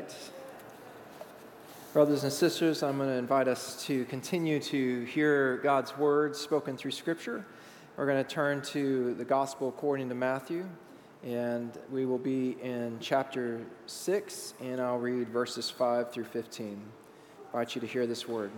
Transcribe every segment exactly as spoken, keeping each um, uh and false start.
right. Brothers and sisters, I'm going to invite us to continue to hear God's word spoken through Scripture. We're going to turn to the Gospel according to Matthew, and we will be in chapter six, and I'll read verses five through fifteen. I invite you to hear this word.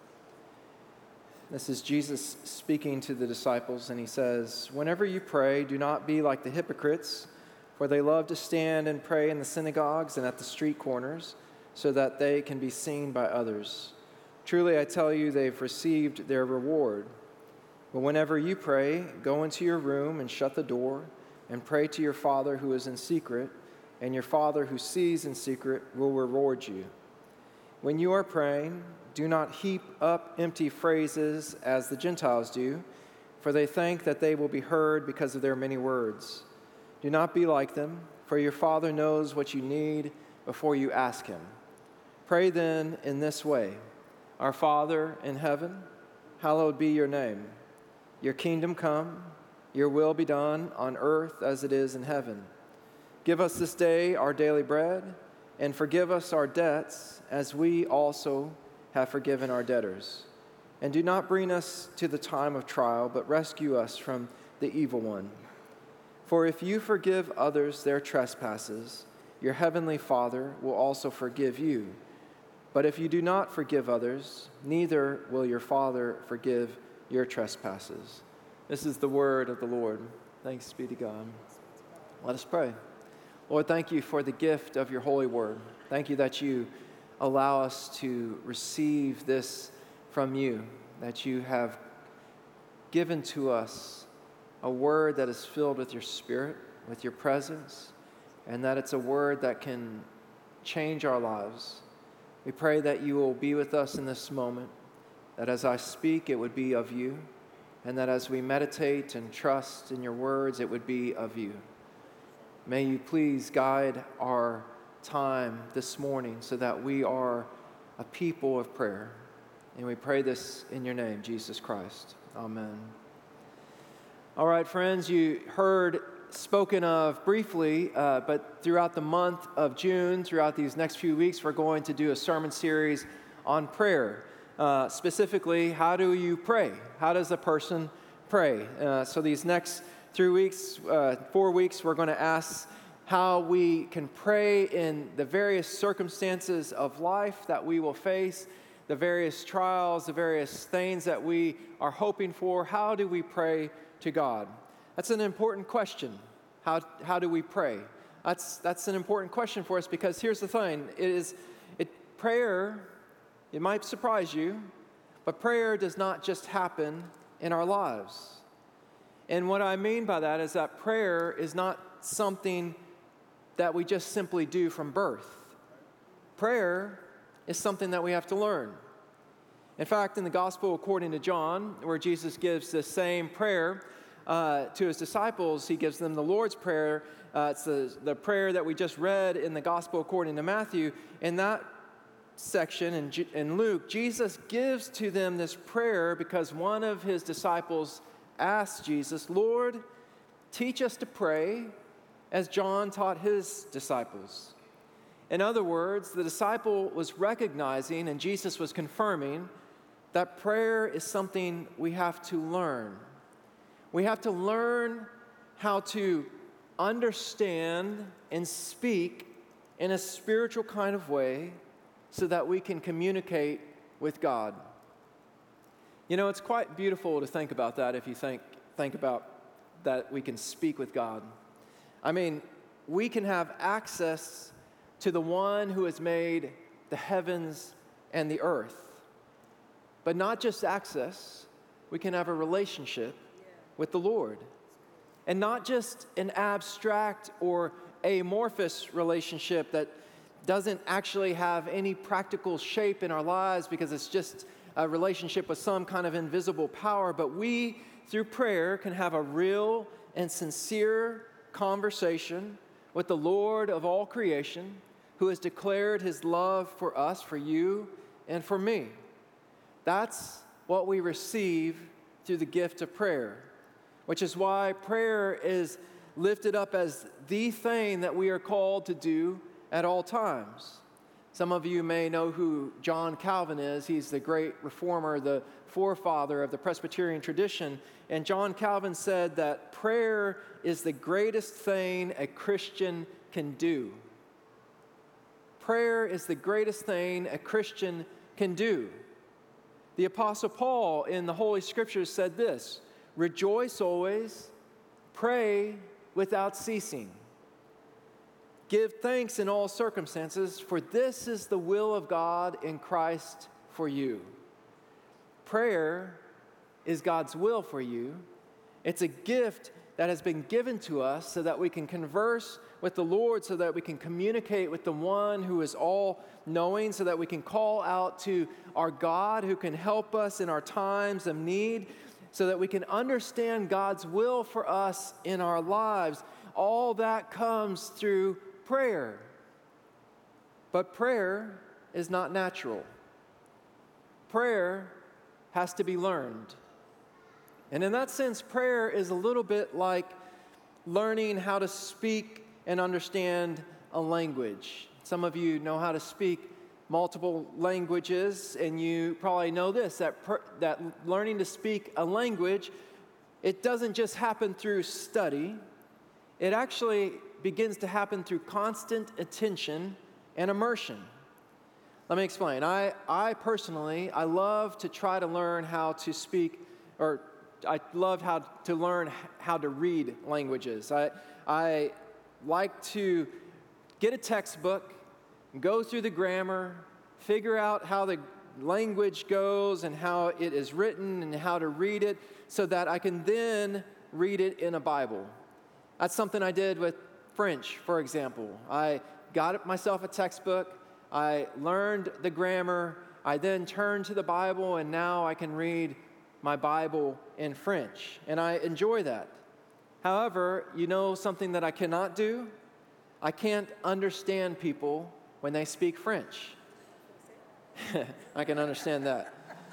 This is Jesus speaking to the disciples, and he says, "Whenever you pray, do not be like the hypocrites, for they love to stand and pray in the synagogues and at the street corners, so that they can be seen by others. Truly, I tell you, they've received their reward. But whenever you pray, go into your room and shut the door, and pray to your Father who is in secret, and your Father who sees in secret will reward you. When you are praying, do not heap up empty phrases as the Gentiles do, for they think that they will be heard because of their many words. Do not be like them, for your Father knows what you need before you ask him. Pray then in this way: Our Father in heaven, hallowed be your name. Your kingdom come, your will be done on earth as it is in heaven. Give us this day our daily bread, and forgive us our debts as we also have forgiven our debtors. And do not bring us to the time of trial, but rescue us from the evil one. For if you forgive others their trespasses, your heavenly Father will also forgive you. But if you do not forgive others, neither will your Father forgive your trespasses." This is the word of the Lord. Thanks be to God. Let us pray. Lord, thank you for the gift of your holy word. Thank you that you allow us to receive this from you, that you have given to us a word that is filled with your Spirit, with your presence, and that it's a word that can change our lives. We pray that you will be with us in this moment, that as I speak, it would be of you, and that as we meditate and trust in your words, it would be of you. May you please guide our time this morning so that we are a people of prayer. And we pray this in your name, Jesus Christ. Amen. All right, friends, you heard spoken of briefly, uh, but throughout the month of June, throughout these next few weeks, we're going to do a sermon series on prayer. Uh, specifically, how do you pray? How does a person pray? Uh, so these next three weeks, uh, four weeks, we're going to ask how we can pray in the various circumstances of life that we will face, the various trials, the various things that we are hoping for. How do we pray to God? That's an important question. How how do we pray? That's that's an important question for us, because here's the thing. It is it prayer, it might surprise you, but prayer does not just happen in our lives. And what I mean by that is that prayer is not something that we just simply do from birth. Prayer is something that we have to learn. In fact, in the Gospel according to John, where Jesus gives the same prayer uh, to his disciples, he gives them the Lord's Prayer. Uh, it's the, the prayer that we just read in the Gospel according to Matthew. In that section in, G- in Luke, Jesus gives to them this prayer because one of his disciples asked Jesus, "Lord, teach us to pray as John taught his disciples." In other words, the disciple was recognizing, and Jesus was confirming, that prayer is something we have to learn. We have to learn how to understand and speak in a spiritual kind of way so that we can communicate with God. You know, it's quite beautiful to think about that if you think, think about that we can speak with God. I mean, we can have access to the one who has made the heavens and the earth. But not just access, we can have a relationship with the Lord. And not just an abstract or amorphous relationship that doesn't actually have any practical shape in our lives because it's just a relationship with some kind of invisible power, but we, through prayer, can have a real and sincere conversation with the Lord of all creation, who has declared his love for us, for you, and for me. That's what we receive through the gift of prayer, which is why prayer is lifted up as the thing that we are called to do at all times. Some of you may know who John Calvin is. He's the great reformer, the forefather of the Presbyterian tradition. And John Calvin said that prayer is the greatest thing a Christian can do. Prayer is the greatest thing a Christian can do. The Apostle Paul in the Holy Scriptures said this, "Rejoice always, pray without ceasing. Give thanks in all circumstances, for this is the will of God in Christ for you." Prayer is God's will for you. It's a gift that has been given to us so that we can converse with the Lord, so that we can communicate with the one who is all-knowing, so that we can call out to our God who can help us in our times of need, so that we can understand God's will for us in our lives. All that comes through prayer. But prayer is not natural. Prayer has to be learned. And in that sense, prayer is a little bit like learning how to speak and understand a language. Some of you know how to speak multiple languages, and you probably know this, that, per, that learning to speak a language, it doesn't just happen through study. It actually begins to happen through constant attention and immersion. Let me explain. I, I personally, I love to try to learn how to speak, or I love how to learn how to read languages. I, I like to get a textbook, go through the grammar, figure out how the language goes and how it is written and how to read it so that I can then read it in a Bible. That's something I did with French, for example. I got myself a textbook, I learned the grammar, I then turned to the Bible, and now I can read my Bible in French, and I enjoy that. However, you know something that I cannot do? I can't understand people when they speak French. I can understand that.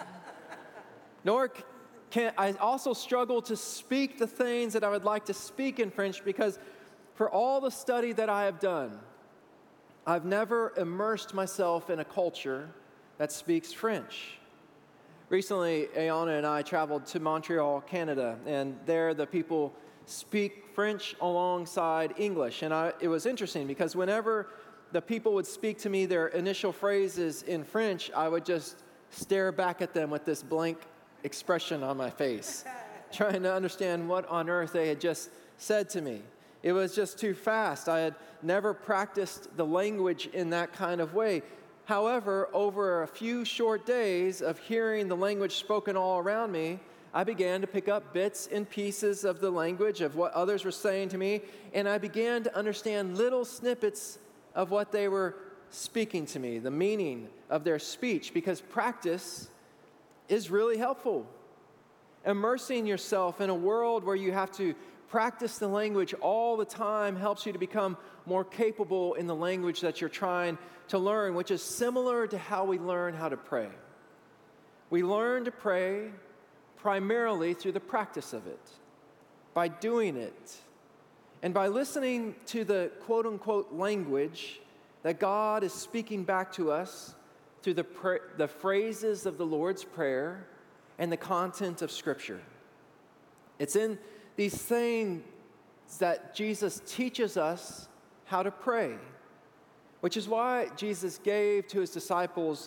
Nor can I also struggle to speak the things that I would like to speak in French, because for all the study that I have done, I've never immersed myself in a culture that speaks French. Recently, Ayana and I traveled to Montreal, Canada, and there the people speak French alongside English. And I, it was interesting because whenever the people would speak to me their initial phrases in French, I would just stare back at them with this blank expression on my face, trying to understand what on earth they had just said to me. It was just too fast. I had never practiced the language in that kind of way. However, over a few short days of hearing the language spoken all around me, I began to pick up bits and pieces of the language of what others were saying to me, and I began to understand little snippets of what they were speaking to me, the meaning of their speech, because practice is really helpful. Immersing yourself in a world where you have to practice the language all the time helps you to become more capable in the language that you're trying to learn, which is similar to how we learn how to pray. We learn to pray primarily through the practice of it, by doing it, and by listening to the quote-unquote language that God is speaking back to us through the, pra- the phrases of the Lord's Prayer and the content of Scripture. It's in these things that Jesus teaches us how to pray, which is why Jesus gave to his disciples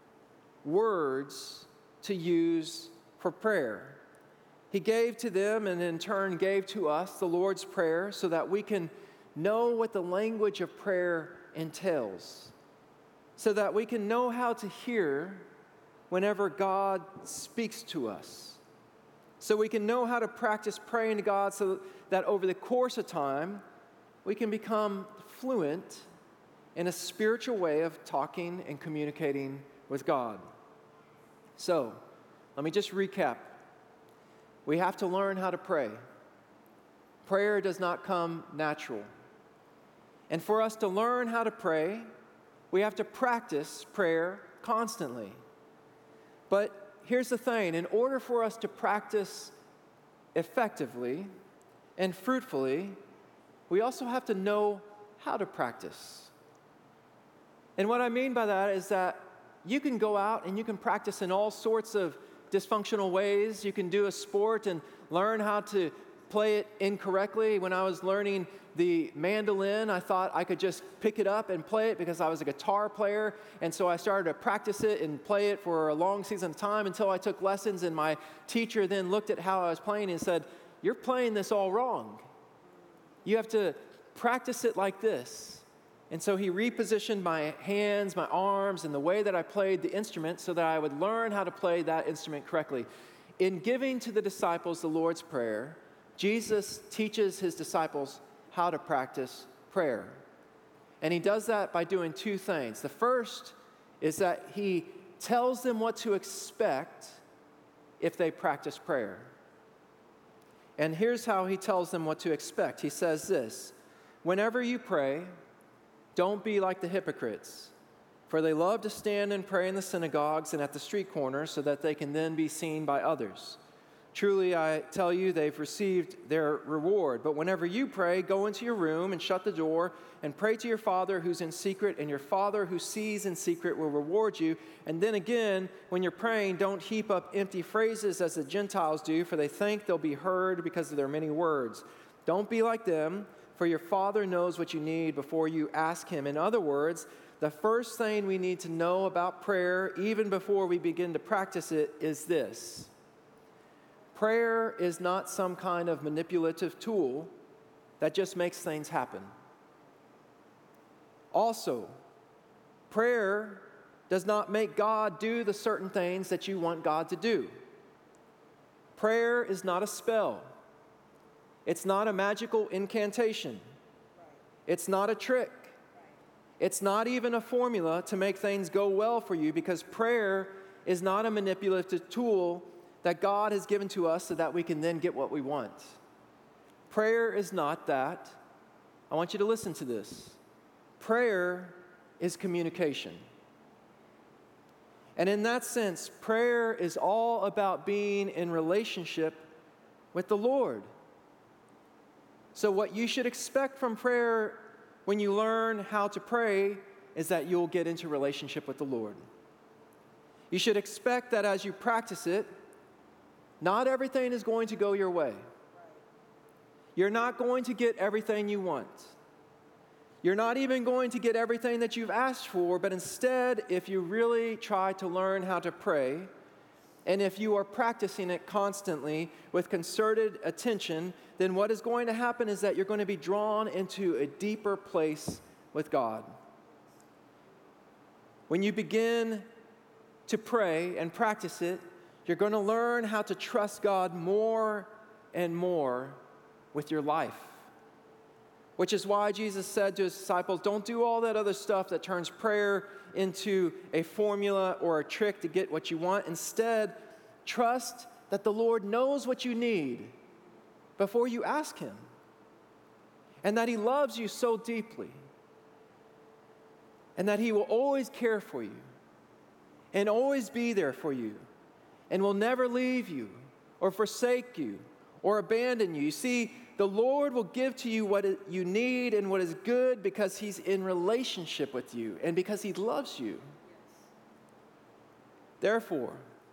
words to use for prayer. He gave to them and in turn gave to us the Lord's Prayer so that we can know what the language of prayer entails, so that we can know how to hear whenever God speaks to us. So we can know how to practice praying to God so that over the course of time, we can become fluent in a spiritual way of talking and communicating with God. So, let me just recap. We have to learn how to pray. Prayer does not come natural. And for us to learn how to pray, we have to practice prayer constantly. But here's the thing, in order for us to practice effectively and fruitfully, we also have to know how to practice. And what I mean by that is that you can go out and you can practice in all sorts of dysfunctional ways. You can do a sport and learn how to play it incorrectly. When I was learning the mandolin, I thought I could just pick it up and play it because I was a guitar player. And so I started to practice it and play it for a long season of time until I took lessons. And my teacher then looked at how I was playing and said, "You're playing this all wrong. You have to practice it like this." And so he repositioned my hands, my arms, and the way that I played the instrument so that I would learn how to play that instrument correctly. In giving to the disciples the Lord's Prayer, Jesus teaches his disciples how to practice prayer. And he does that by doing two things. The first is that he tells them what to expect if they practice prayer. And here's how he tells them what to expect. He says this: "Whenever you pray, don't be like the hypocrites, for they love to stand and pray in the synagogues and at the street corners so that they can then be seen by others. Truly, I tell you, they've received their reward. But whenever you pray, go into your room and shut the door and pray to your Father who's in secret, and your Father who sees in secret will reward you. And then again, when you're praying, don't heap up empty phrases as the Gentiles do, for they think they'll be heard because of their many words. Don't be like them, for your Father knows what you need before you ask him." In other words, the first thing we need to know about prayer, even before we begin to practice it, is this: prayer is not some kind of manipulative tool that just makes things happen. Also, prayer does not make God do the certain things that you want God to do. Prayer is not a spell. It's not a magical incantation. It's not a trick. It's not even a formula to make things go well for you, because prayer is not a manipulative tool that God has given to us so that we can then get what we want. Prayer is not that. I want you to listen to this. Prayer is communication. And in that sense, prayer is all about being in relationship with the Lord. So what you should expect from prayer when you learn how to pray is that you'll get into relationship with the Lord. You should expect that as you practice it, not everything is going to go your way. You're not going to get everything you want. You're not even going to get everything that you've asked for, but instead, if you really try to learn how to pray, and if you are practicing it constantly with concerted attention, then what is going to happen is that you're going to be drawn into a deeper place with God. When you begin to pray and practice it, you're going to learn how to trust God more and more with your life. Which is why Jesus said to his disciples, don't do all that other stuff that turns prayer into a formula or a trick to get what you want. Instead, trust that the Lord knows what you need before you ask him, and that he loves you so deeply, and that he will always care for you and always be there for you and will never leave you or forsake you or abandon you. You see, the Lord will give to you what you need and what is good because he's in relationship with you and because he loves you. Therefore,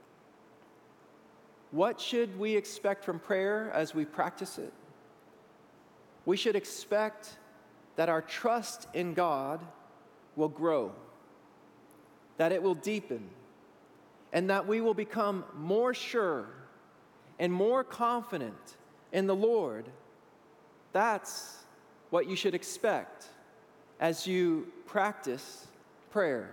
what should we expect from prayer as we practice it? We should expect that our trust in God will grow, that it will deepen, and that we will become more sure and more confident in the Lord. That's what you should expect as you practice prayer.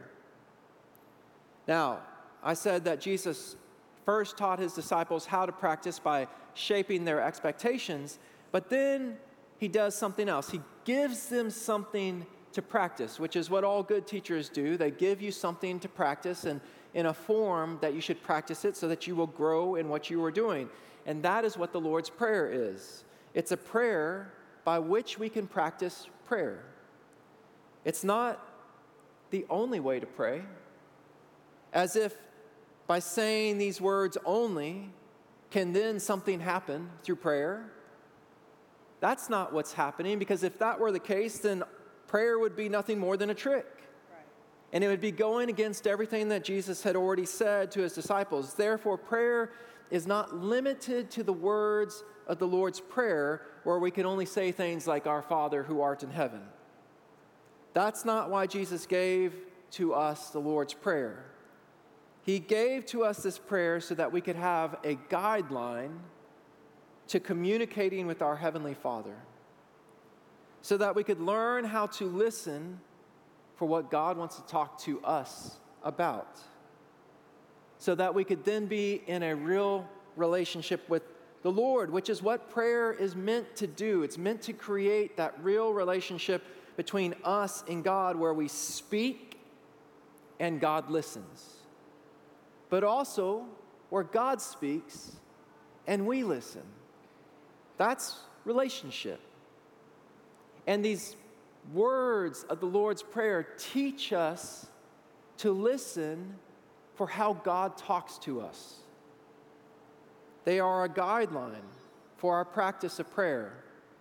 Now, I said that Jesus first taught his disciples how to practice by shaping their expectations, but then he does something else. He gives them something to practice, which is what all good teachers do. They give you something to practice and in a form that you should practice it so that you will grow in what you are doing. And that is what the Lord's Prayer is. It's a prayer by which we can practice prayer. It's not the only way to pray, as if by saying these words only can then something happen through prayer. That's not what's happening, because if that were the case, then prayer would be nothing more than a trick. Right. And it would be going against everything that Jesus had already said to his disciples. Therefore, prayer is not limited to the words of the Lord's Prayer, where we can only say things like, "Our Father who art in heaven." That's not why Jesus gave to us the Lord's Prayer. He gave to us this prayer so that we could have a guideline to communicating with our Heavenly Father, so that we could learn how to listen for what God wants to talk to us about, so that we could then be in a real relationship with the Lord, which is what prayer is meant to do. It's meant to create that real relationship between us and God, where we speak and God listens, but also where God speaks and we listen. That's relationship. And these words of the Lord's Prayer teach us to listen for how God talks to us. They are a guideline for our practice of prayer.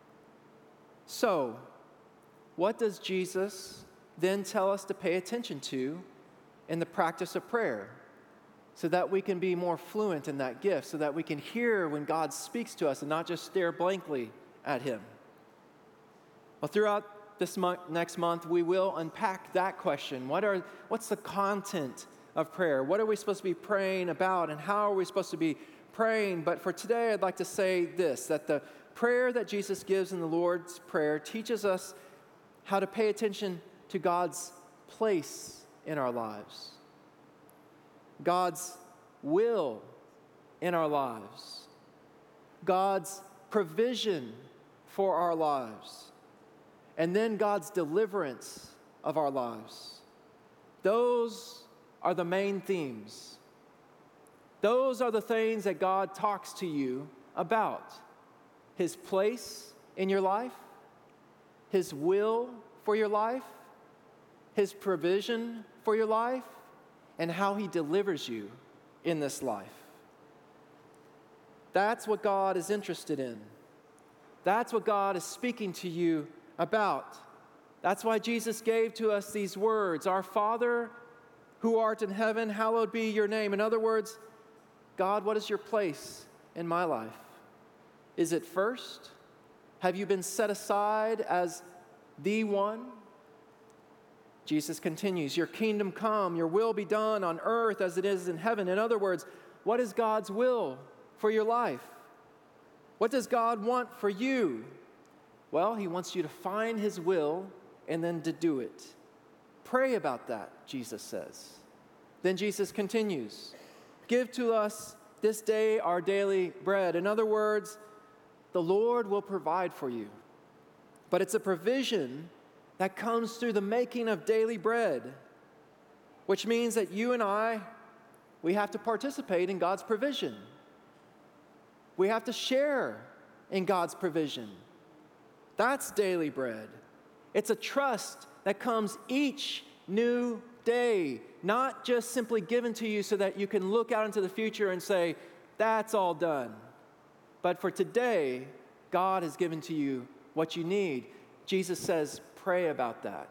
So, what does Jesus then tell us to pay attention to in the practice of prayer, so that we can be more fluent in that gift, so that we can hear when God speaks to us and not just stare blankly at him? Well, throughout this month, next month, we will unpack that question. What are, what's the content of prayer? What are we supposed to be praying about, and how are we supposed to be praying? But for today, I'd like to say this, that the prayer that Jesus gives in the Lord's Prayer teaches us how to pay attention to God's place in our lives, God's will in our lives, God's provision for our lives, and then God's deliverance of our lives. Those are the main themes. Those are the things that God talks to you about. His place in your life, His will for your life, His provision for your life, and how He delivers you in this life. That's what God is interested in. That's what God is speaking to you about. That's why Jesus gave to us these words: "Our Father who art in heaven, hallowed be your name." In other words, God, what is your place in my life? Is it first? Have you been set aside as the one? Jesus continues, "Your kingdom come, your will be done on earth as it is in heaven." In other words, what is God's will for your life? What does God want for you? Well, He wants you to find His will and then to do it. Pray about that, Jesus says. Then Jesus continues, "Give to us this day our daily bread." In other words, the Lord will provide for you. But it's a provision that comes through the making of daily bread, which means that you and I, we have to participate in God's provision. We have to share in God's provision. That's daily bread. It's a trust that comes each new day, not just simply given to you so that you can look out into the future and say, "That's all done." But for today, God has given to you what you need. Jesus says, pray about that.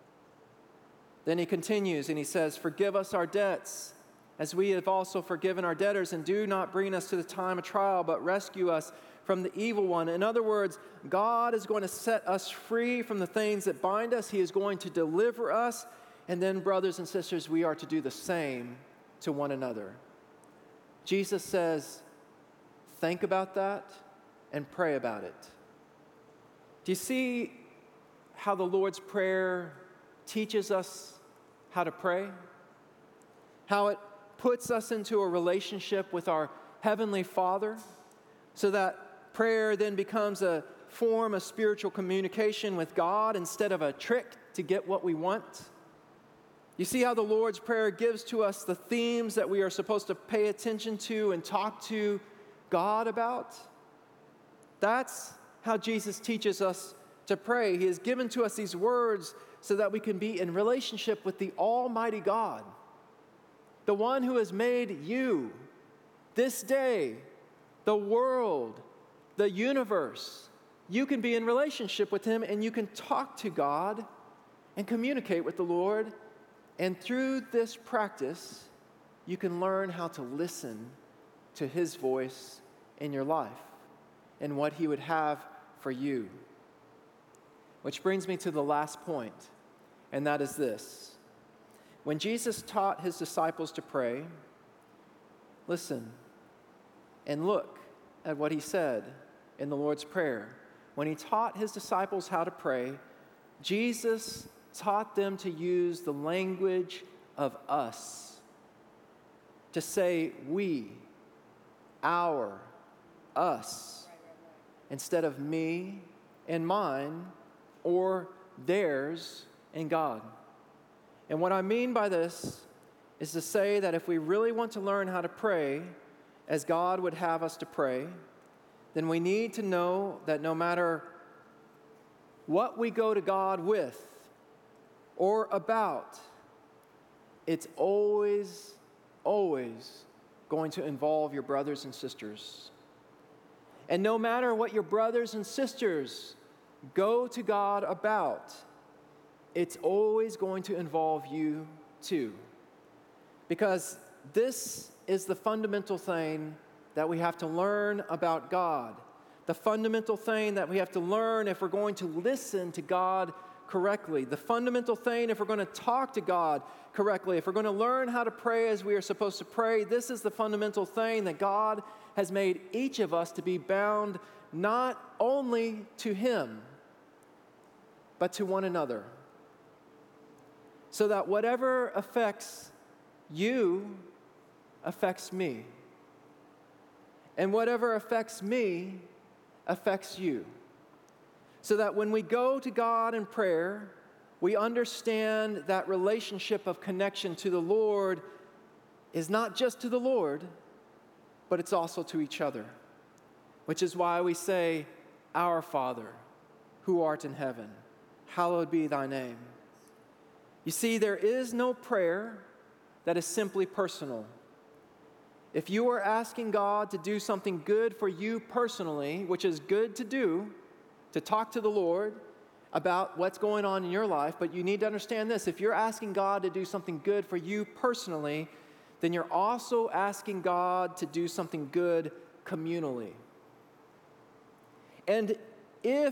Then He continues and He says, "Forgive us our debts, as we have also forgiven our debtors, and do not bring us to the time of trial, but rescue us from the evil one." In other words, God is going to set us free from the things that bind us. He is going to deliver us. And then, brothers and sisters, we are to do the same to one another. Jesus says, think about that and pray about it. Do you see how the Lord's Prayer teaches us how to pray? How it puts us into a relationship with our Heavenly Father, so that prayer then becomes a form of spiritual communication with God instead of a trick to get what we want. You see how the Lord's Prayer gives to us the themes that we are supposed to pay attention to and talk to God about? That's how Jesus teaches us to pray. He has given to us these words so that we can be in relationship with the Almighty God, the one who has made you, this day, the world, the universe. You can be in relationship with Him, and you can talk to God and communicate with the Lord And through this practice, you can learn how to listen to his voice in your life and what he would have for you. Which brings me to the last point, and that is this. When Jesus taught his disciples to pray, listen and look at what he said in the Lord's Prayer. When he taught his disciples how to pray, Jesus taught them to use the language of us, to say we, our, us, instead of me and mine, or theirs and God. And what I mean by this is to say that if we really want to learn how to pray as God would have us to pray, then we need to know that no matter what we go to God with or about, it's always, always going to involve your brothers and sisters. And no matter what your brothers and sisters go to God about, it's always going to involve you too. Because this is the fundamental thing that we have to learn about God. The fundamental thing that we have to learn if we're going to listen to God correctly. The fundamental thing if we're going to talk to God correctly. If we're going to learn how to pray as we are supposed to pray, this is the fundamental thing that God has made each of us to be bound not only to him, but to one another. So that whatever affects you affects me. And whatever affects me affects you. So that when we go to God in prayer, we understand that relationship of connection to the Lord is not just to the Lord, but it's also to each other. Which is why we say, Our Father, who art in heaven, hallowed be thy name. You see, there is no prayer that is simply personal. If you are asking God to do something good for you personally, which is good to do, to talk to the Lord about what's going on in your life, but you need to understand this. If you're asking God to do something good for you personally, then you're also asking God to do something good communally. And if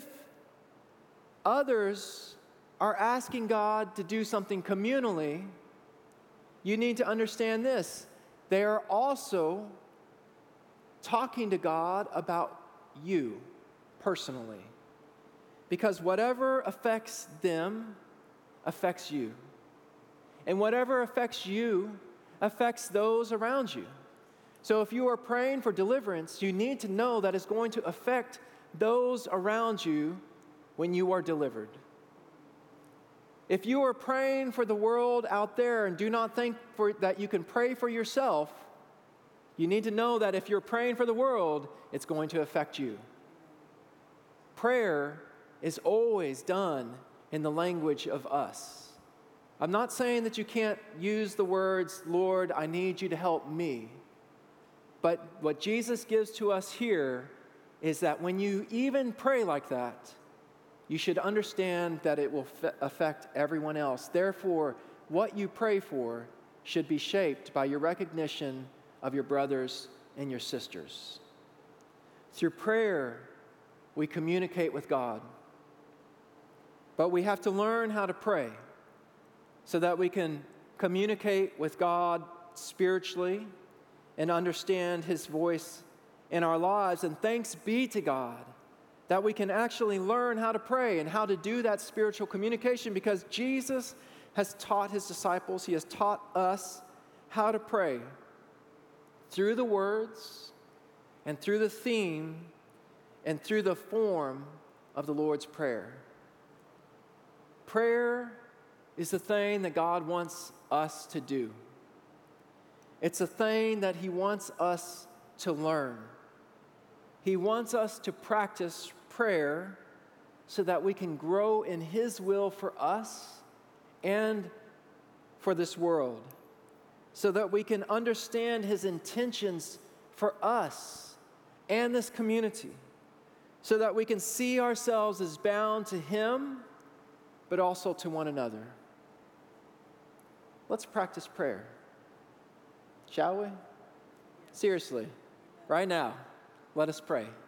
others are asking God to do something communally, you need to understand this. They are also talking to God about you personally. Because whatever affects them affects you. And whatever affects you affects those around you. So if you are praying for deliverance, you need to know that it's going to affect those around you when you are delivered. If you are praying for the world out there and do not think for, that you can pray for yourself, you need to know that if you're praying for the world, it's going to affect you. Prayer is always done in the language of us. I'm not saying that you can't use the words, Lord, I need you to help me. But what Jesus gives to us here is that when you even pray like that, you should understand that it will f- affect everyone else. Therefore, what you pray for should be shaped by your recognition of your brothers and your sisters. Through prayer, we communicate with God. But we have to learn how to pray so that we can communicate with God spiritually and understand his voice in our lives. And thanks be to God that we can actually learn how to pray and how to do that spiritual communication, because Jesus has taught his disciples, he has taught us how to pray through the words and through the theme and through the form of the Lord's Prayer. Prayer is the thing that God wants us to do. It's a thing that he wants us to learn. He wants us to practice prayer so that we can grow in his will for us and for this world, so that we can understand his intentions for us and this community, so that we can see ourselves as bound to him, but also to one another. let's practice prayer. Shall we? Seriously, right now, let us pray.